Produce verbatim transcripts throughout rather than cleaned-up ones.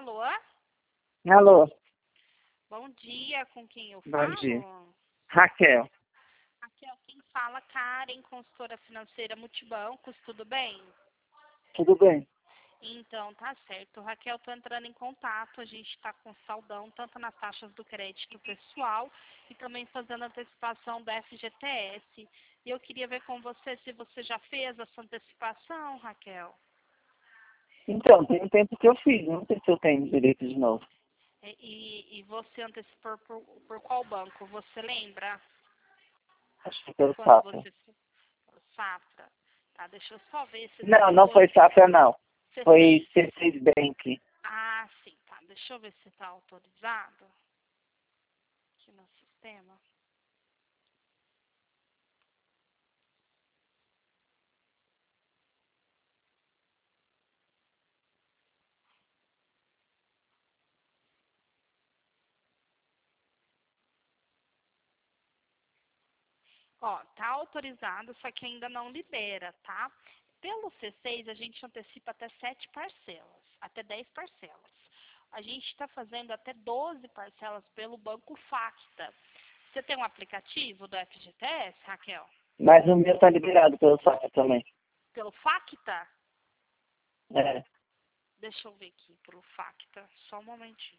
Alô? Alô, Bom dia, com quem eu bom falo? dia. Raquel, Aqui é quem fala, Karen, consultora financeira Multibancos, tudo bem? tudo bem? Então, tá certo. Raquel, tô entrando em contato, a gente está com saldão, tanto nas taxas do crédito pessoal e também fazendo antecipação da F G T S. E eu queria ver com você se você já fez essa antecipação, Raquel. Então, tem um tempo que eu fiz, não sei se eu tenho direito de novo. E, e, e você antecipou por, por qual banco? Você lembra? Acho que pelo Quando Safra. você... Safra. Tá, deixa eu só ver se tá Não, não foi autorizado. Safra, não. C seis. Foi C seis Bank. Ah, sim, tá. Deixa eu ver se tá autorizado aqui no sistema. Ó, tá autorizado, só que ainda não libera, tá? Pelo C seis, a gente antecipa até sete parcelas, até dez parcelas. A gente está fazendo até doze parcelas pelo Banco Facta. Você tem um aplicativo do F G T S, Raquel? Mas o meu tá liberado pelo Safra também. Pelo Facta? É. Deixa eu ver aqui, pelo Facta. Só um momentinho.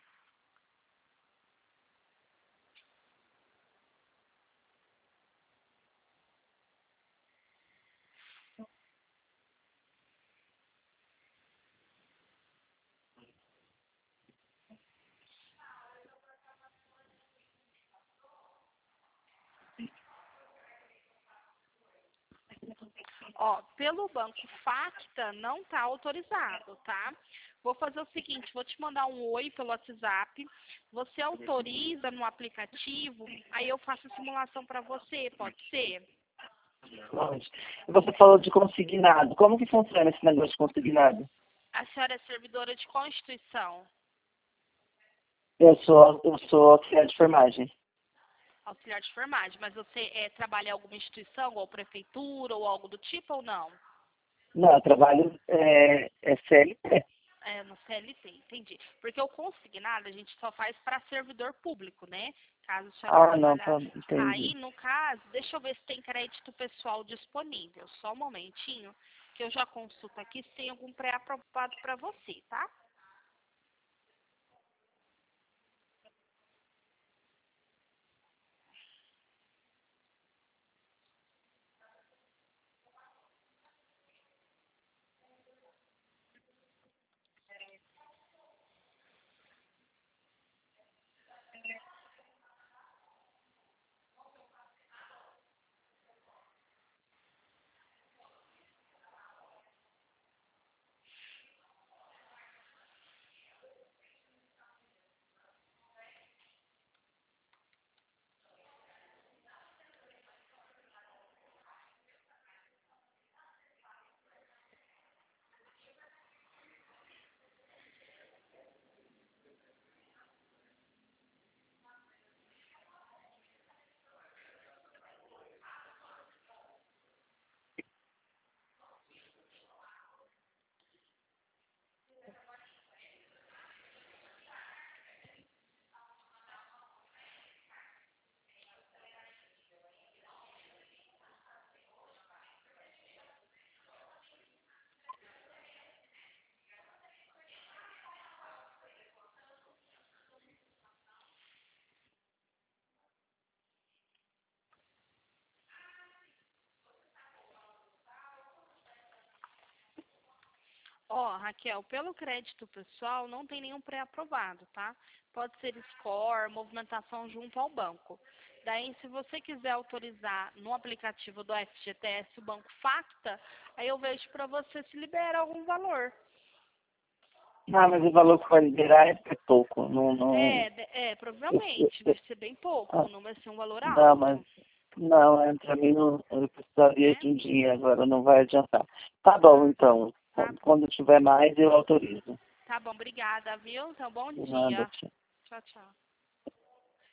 Ó, pelo Banco Facta não está autorizado, tá? Vou fazer o seguinte, vou te mandar um oi pelo WhatsApp, você autoriza no aplicativo, aí eu faço a simulação para você, pode ser? Longe. Você falou de consignado. Como que funciona esse negócio de consignado? A senhora é servidora de qual instituição? Eu sou, eu sou auxiliar de enfermagem. Auxiliar de enfermagem, mas você é, trabalha em alguma instituição, ou prefeitura, ou algo do tipo, ou não? Não, eu trabalho é, é C L T. É, no C L T, entendi. Porque o consignado a gente só faz para servidor público, né? Caso a senhora Ah, não, trabalhar. tá, Aí, entendi. no caso, deixa eu ver se tem crédito pessoal disponível. Só um momentinho, que eu já consulto aqui se tem algum pré-aprovado para você, tá? Ó, Raquel, pelo crédito pessoal não tem nenhum pré-aprovado, tá? Pode ser score, movimentação junto ao banco. Daí, se você quiser autorizar no aplicativo do F G T S o Banco Facta, aí eu vejo para você se libera algum valor. Ah, mas o valor que vai liberar é é pouco. Não, não, É, de- é, eu, eu, provavelmente, vai eu- ser bem pouco, ah, não vai ser um valor não, mas alto, não, é, pra mim não, eu precisaria né? de um dia agora, não vai adiantar. Tá bom, Ah, então. tá Quando bom. quando tiver mais, eu autorizo. Tá bom, obrigada, viu? Então, bom Nada, dia. tchau. Tchau, tchau.